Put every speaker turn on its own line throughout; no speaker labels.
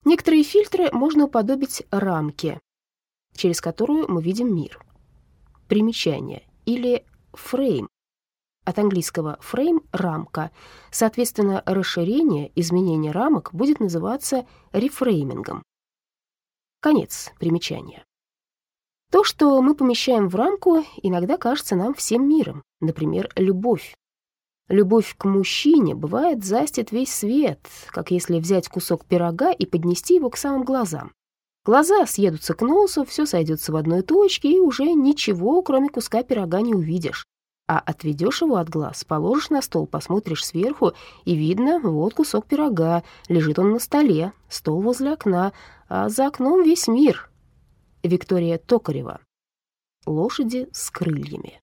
Некоторые фильтры можно уподобить рамке, через которую мы видим мир. Примечание или фрейм. От английского frame — рамка. Соответственно, расширение, изменение рамок будет называться рефреймингом. Конец примечания. То, что мы помещаем в рамку, иногда кажется нам всем миром. Например, любовь. Любовь к мужчине, бывает, застит весь свет, как если взять кусок пирога и поднести его к самым глазам. Глаза съедутся к носу, все сойдется в одной точке, и уже ничего, кроме куска пирога, не увидишь. А отведешь его от глаз, положишь на стол, посмотришь сверху, и видно, вот кусок пирога, лежит он на столе, стол возле окна, а за окном весь мир. Виктория Токарева. Лошади с крыльями.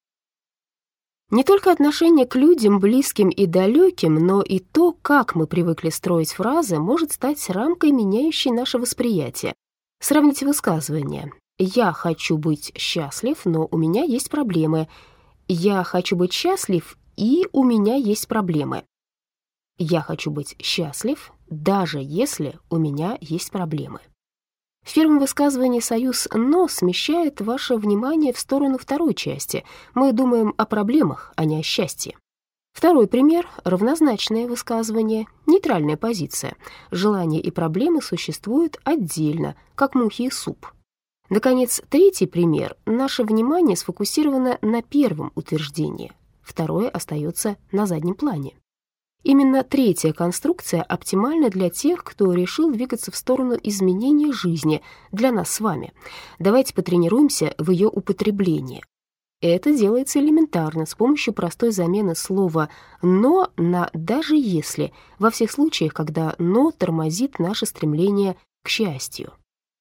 Не только отношение к людям, близким и далеким, но и то, как мы привыкли строить фразы, может стать рамкой, меняющей наше восприятие. Сравните высказывания. «Я хочу быть счастлив, но у меня есть проблемы». «Я хочу быть счастлив, и у меня есть проблемы». «Я хочу быть счастлив, даже если у меня есть проблемы». В первом высказывании союз «но» смещает ваше внимание в сторону второй части. Мы думаем о проблемах, а не о счастье. Второй пример — равнозначное высказывание, нейтральная позиция. Желания и проблемы существуют отдельно, как мухи и суп. Наконец, третий пример. Наше внимание сфокусировано на первом утверждении. Второе остается на заднем плане. Именно третья конструкция оптимальна для тех, кто решил двигаться в сторону изменения жизни, для нас с вами. Давайте потренируемся в ее употреблении. Это делается элементарно, с помощью простой замены слова «но» на «даже если», во всех случаях, когда «но» тормозит наше стремление к счастью.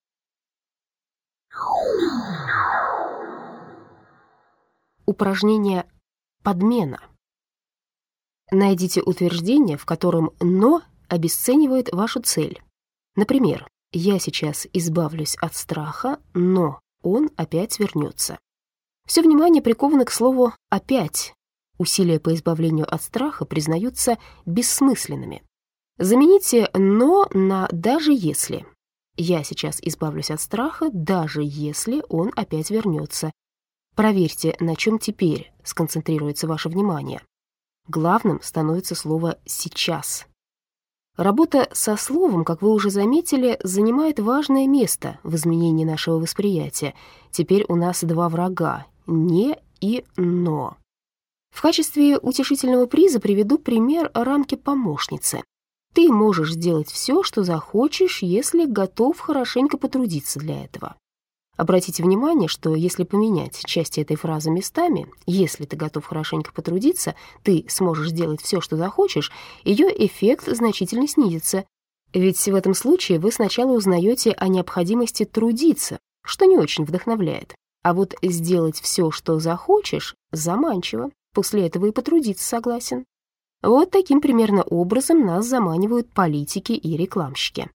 Упражнение «подмена». Найдите утверждение, в котором «но» обесценивает вашу цель. Например, «Я сейчас избавлюсь от страха, но он опять вернется». Все внимание приковано к слову «опять». Усилия по избавлению от страха признаются бессмысленными. Замените «но» на «даже если». «Я сейчас избавлюсь от страха, даже если он опять вернется». Проверьте, на чем теперь сконцентрируется ваше внимание. Главным становится слово «сейчас». Работа со словом, как вы уже заметили, занимает важное место в изменении нашего восприятия. Теперь у нас два врага — «не» и «но». В качестве утешительного приза приведу пример рамки помощницы. Ты можешь сделать все, что захочешь, если готов хорошенько потрудиться для этого. Обратите внимание, что если поменять части этой фразы местами, если ты готов хорошенько потрудиться, ты сможешь сделать все, что захочешь, ее эффект значительно снизится. Ведь в этом случае вы сначала узнаете о необходимости трудиться, что не очень вдохновляет. А вот сделать все, что захочешь, заманчиво. После этого и потрудиться согласен. Вот таким примерно образом нас заманивают политики и рекламщики.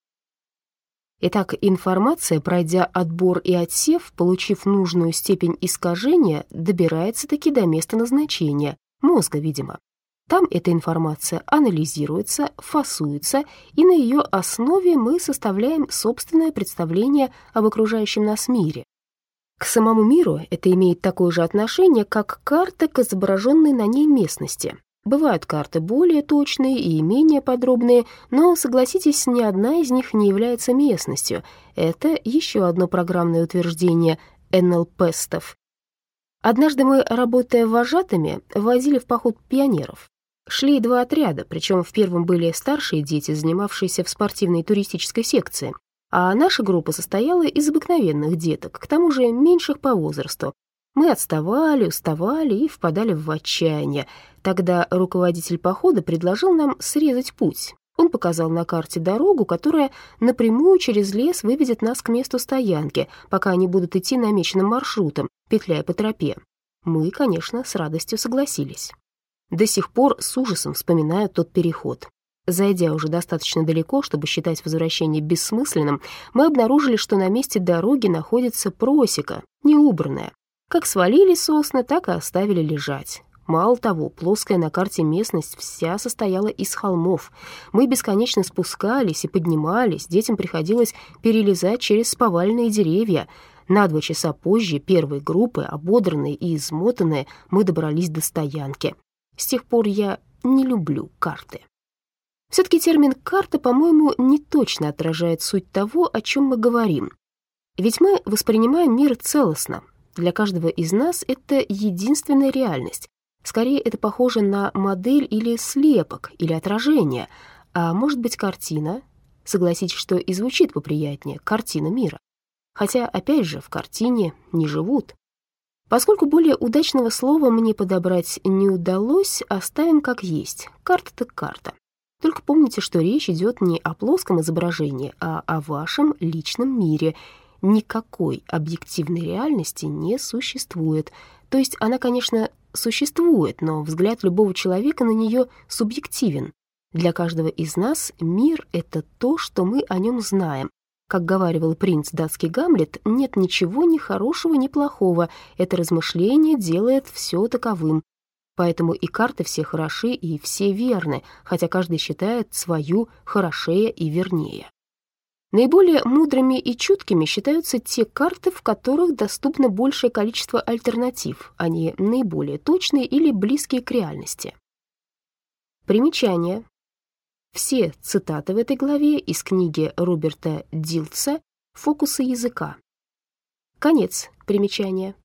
Итак, информация, пройдя отбор и отсев, получив нужную степень искажения, добирается-таки до места назначения, мозга, видимо. Там эта информация анализируется, фасуется, и на ее основе мы составляем собственное представление об окружающем нас мире. К самому миру это имеет такое же отношение, как карта к изображенной на ней местности. Бывают карты более точные и менее подробные, но, согласитесь, ни одна из них не является местностью. Это еще одно программное утверждение НЛПстов. Однажды мы, работая вожатыми, возили в поход пионеров. Шли два отряда, причем в первом были старшие дети, занимавшиеся в спортивной туристической секции, а наша группа состояла из обыкновенных деток, к тому же меньших по возрасту. Мы отставали, уставали и впадали в отчаяние. Тогда руководитель похода предложил нам срезать путь. Он показал на карте дорогу, которая напрямую через лес выведет нас к месту стоянки, пока они будут идти намеченным маршрутом, петляя по тропе. Мы, конечно, с радостью согласились. До сих пор с ужасом вспоминаю тот переход. Зайдя уже достаточно далеко, чтобы считать возвращение бессмысленным, мы обнаружили, что на месте дороги находится просека, неубранная. Как свалили сосны, так и оставили лежать. Мало того, плоская на карте местность вся состояла из холмов. Мы бесконечно спускались и поднимались, детям приходилось перелезать через поваленные деревья. На 2 часа позже первой группы, ободранные и измотанные, мы добрались до стоянки. С тех пор я не люблю карты. Все-таки термин «карта», по-моему, не точно отражает суть того, о чем мы говорим. Ведь мы воспринимаем мир целостно. Для каждого из нас это единственная реальность. Скорее, это похоже на модель или слепок, или отражение. А может быть, картина? Согласитесь, что и звучит поприятнее — картина мира. Хотя, опять же, в картине не живут. Поскольку более удачного слова мне подобрать не удалось, оставим как есть. Карта так карта. Только помните, что речь идет не о плоском изображении, а о вашем личном мире. Никакой объективной реальности не существует. То есть она, конечно, существует, но взгляд любого человека на нее субъективен. Для каждого из нас мир — это то, что мы о нем знаем. Как говаривал принц датский Гамлет, нет ничего ни хорошего, ни плохого. Это размышление делает все таковым. Поэтому и карты все хороши, и все верны, хотя каждый считает свою хорошее и вернее. Наиболее мудрыми и чуткими считаются те карты, в которых доступно большее количество альтернатив, они наиболее точные или близкие к реальности. Примечание. Все цитаты в этой главе из книги Роберта Дилтса «Фокусы языка». Конец примечания.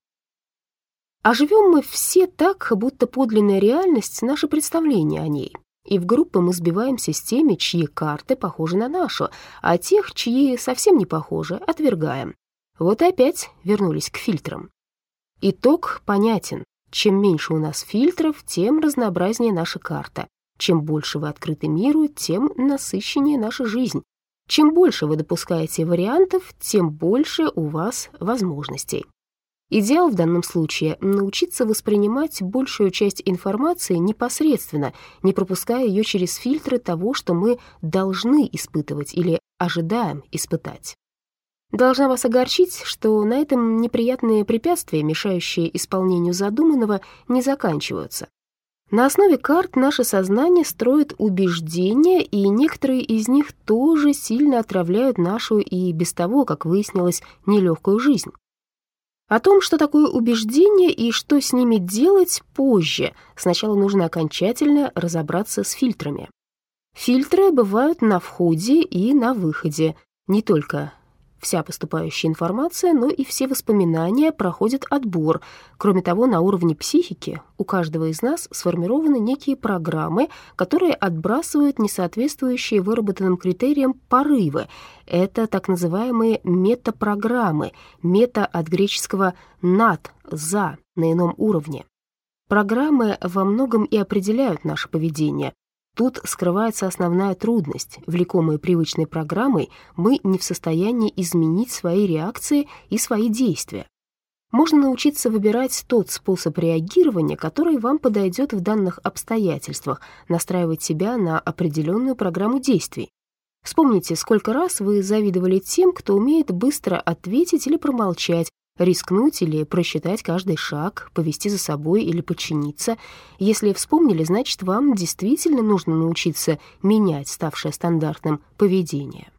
А живем мы все так, будто подлинная реальность — наше представление о ней. И в группы мы сбиваемся с теми, чьи карты похожи на нашу, а тех, чьи совсем не похожи, отвергаем. Вот и опять вернулись к фильтрам. Итог понятен. Чем меньше у нас фильтров, тем разнообразнее наша карта. Чем больше вы открыты миру, тем насыщеннее наша жизнь. Чем больше вы допускаете вариантов, тем больше у вас возможностей. Идеал в данном случае — научиться воспринимать большую часть информации непосредственно, не пропуская ее через фильтры того, что мы должны испытывать или ожидаем испытать. Должна вас огорчить, что на этом неприятные препятствия, мешающие исполнению задуманного, не заканчиваются. На основе карт наше сознание строит убеждения, и некоторые из них тоже сильно отравляют нашу и без того, как выяснилось, нелегкую жизнь. О том, что такое убеждение и что с ними делать, позже. Сначала нужно окончательно разобраться с фильтрами. Фильтры бывают на входе и на выходе. Не только вся поступающая информация, но и все воспоминания проходят отбор. Кроме того, на уровне психики у каждого из нас сформированы некие программы, которые отбрасывают несоответствующие выработанным критериям порывы. Это так называемые метапрограммы. Мета от греческого «над», «за», на ином уровне. Программы во многом и определяют наше поведение. Тут скрывается основная трудность. Влекомые привычной программой, мы не в состоянии изменить свои реакции и свои действия. Можно научиться выбирать тот способ реагирования, который вам подойдет в данных обстоятельствах, настраивать себя на определенную программу действий. Вспомните, сколько раз вы завидовали тем, кто умеет быстро ответить или промолчать, рискнуть или просчитать каждый шаг, повести за собой или подчиниться. Если вспомнили, значит, вам действительно нужно научиться менять ставшее стандартным поведение.